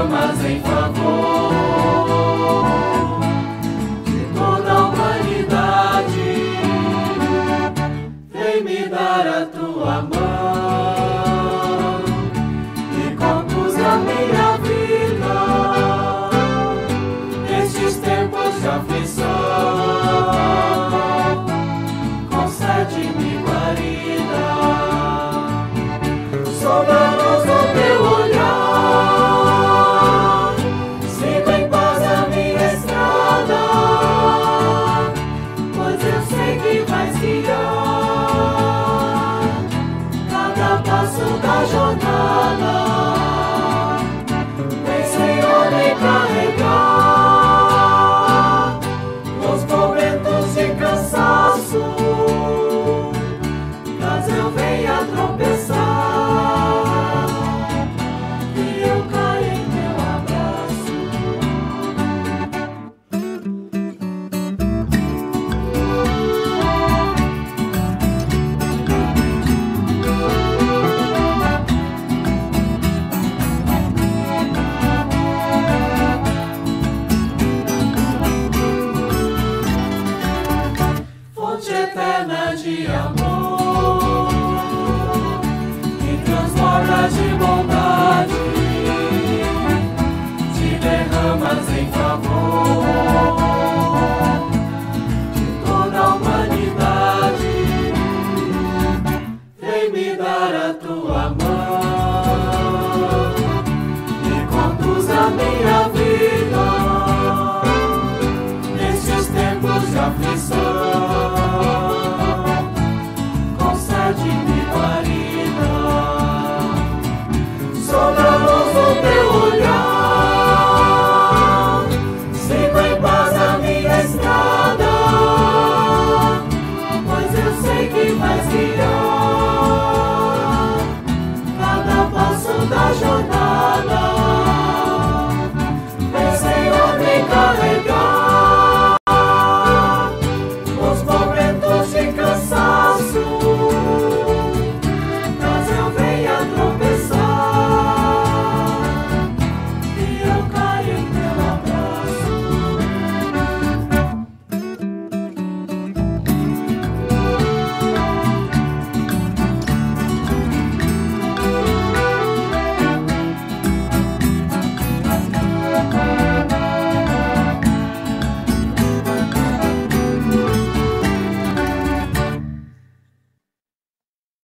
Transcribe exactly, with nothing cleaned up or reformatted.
derramas em favor de toda a humanidade. Vem me dar a tua mão e conduz a minha vida nestes tempos de aflição. Concede-me guarida sob a luz do teu olhar. Siga em paz a minha estrada, pois eu sei que vais guiar cada passo da jornada. Vem, Senhor, me carregar nos momentos de cansaço, caso eu venha tropeçar. Eterna de amor, que transborda de bondade, te derramas em favor